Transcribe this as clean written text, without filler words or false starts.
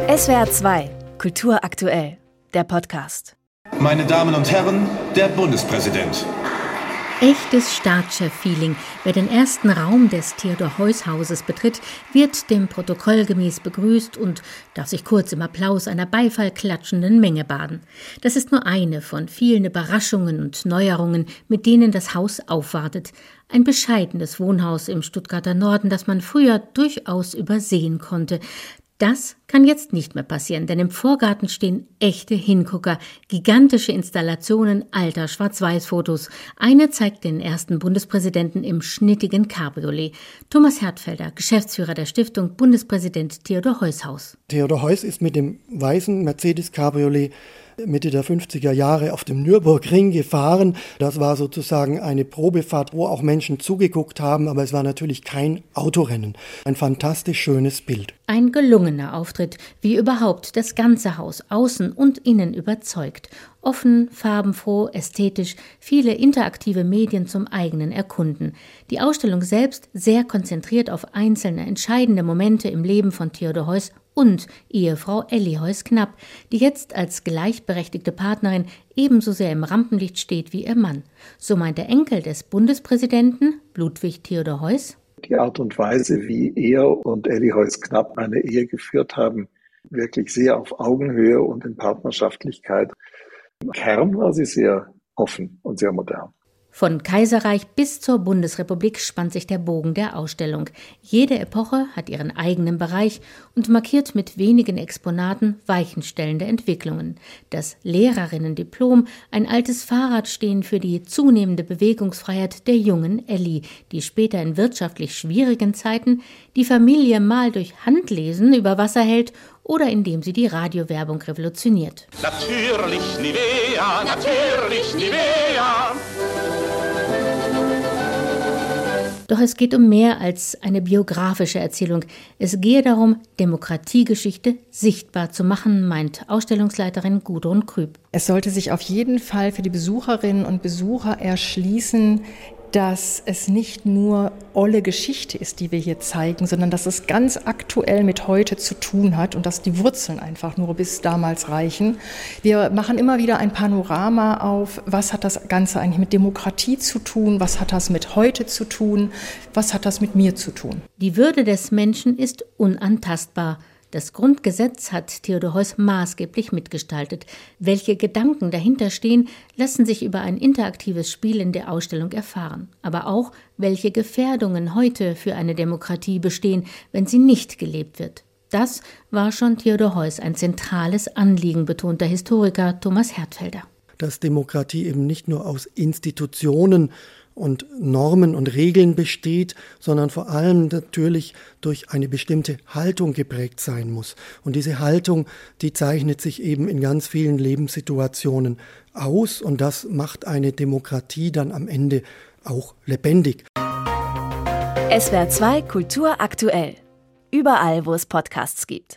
SWR 2, Kultur aktuell, der Podcast. Meine Damen und Herren, der Bundespräsident. Echtes Staatschef-Feeling. Wer den ersten Raum des Theodor-Heuss-Hauses betritt, wird dem Protokoll gemäß begrüßt und darf sich kurz im Applaus einer beifallklatschenden Menge baden. Das ist nur eine von vielen Überraschungen und Neuerungen, mit denen das Haus aufwartet. Ein bescheidenes Wohnhaus im Stuttgarter Norden, das man früher durchaus übersehen konnte. Das kann jetzt nicht mehr passieren, denn im Vorgarten stehen echte Hingucker, gigantische Installationen alter Schwarz-Weiß-Fotos. Eine zeigt den ersten Bundespräsidenten im schnittigen Cabriolet. Thomas Hertfelder, Geschäftsführer der Stiftung Bundespräsident Theodor-Heuss-Haus. Theodor Heuss ist mit dem weißen Mercedes-Cabriolet Mitte der 50er Jahre auf dem Nürburgring gefahren. Das war sozusagen eine Probefahrt, wo auch Menschen zugeguckt haben, aber es war natürlich kein Autorennen. Ein fantastisch schönes Bild. Ein gelungener Auftritt, wie überhaupt das ganze Haus, außen und innen überzeugt. Offen, farbenfroh, ästhetisch, viele interaktive Medien zum eigenen Erkunden. Die Ausstellung selbst sehr konzentriert auf einzelne entscheidende Momente im Leben von Theodor Heuss und Ehefrau Elli Heuss-Knapp, die jetzt als gleichberechtigte Partnerin ebenso sehr im Rampenlicht steht wie ihr Mann. So meint der Enkel des Bundespräsidenten, Ludwig Theodor Heuss: Die Art und Weise, wie er und Elli Heuss-Knapp eine Ehe geführt haben, wirklich sehr auf Augenhöhe und in Partnerschaftlichkeit. Im Kern war sie sehr offen und sehr modern. Von Kaiserreich bis zur Bundesrepublik spannt sich der Bogen der Ausstellung. Jede Epoche hat ihren eigenen Bereich und markiert mit wenigen Exponaten weichenstellende Entwicklungen. Das Lehrerinnendiplom, ein altes Fahrrad stehen für die zunehmende Bewegungsfreiheit der jungen Elli, die später in wirtschaftlich schwierigen Zeiten die Familie mal durch Handlesen über Wasser hält oder indem sie die Radiowerbung revolutioniert. Natürlich Nivea, natürlich Nivea. Doch es geht um mehr als eine biografische Erzählung. Es gehe darum, Demokratiegeschichte sichtbar zu machen, meint Ausstellungsleiterin Gudrun Krüb. Es sollte sich auf jeden Fall für die Besucherinnen und Besucher erschließen, dass es nicht nur olle Geschichte ist, die wir hier zeigen, sondern dass es ganz aktuell mit heute zu tun hat und dass die Wurzeln einfach nur bis damals reichen. Wir machen immer wieder ein Panorama auf, was hat das Ganze eigentlich mit Demokratie zu tun, was hat das mit heute zu tun, was hat das mit mir zu tun. Die Würde des Menschen ist unantastbar. Das Grundgesetz hat Theodor Heuss maßgeblich mitgestaltet. Welche Gedanken dahinter stehen, lassen sich über ein interaktives Spiel in der Ausstellung erfahren. Aber auch, welche Gefährdungen heute für eine Demokratie bestehen, wenn sie nicht gelebt wird. Das war schon Theodor Heuss ein zentrales Anliegen, betont der Historiker Thomas Hertfelder. Dass Demokratie eben nicht nur aus Institutionen und Normen und Regeln besteht, sondern vor allem natürlich durch eine bestimmte Haltung geprägt sein muss. Und diese Haltung, die zeichnet sich eben in ganz vielen Lebenssituationen aus und das macht eine Demokratie dann am Ende auch lebendig. SWR 2 Kultur aktuell. Überall, wo es Podcasts gibt.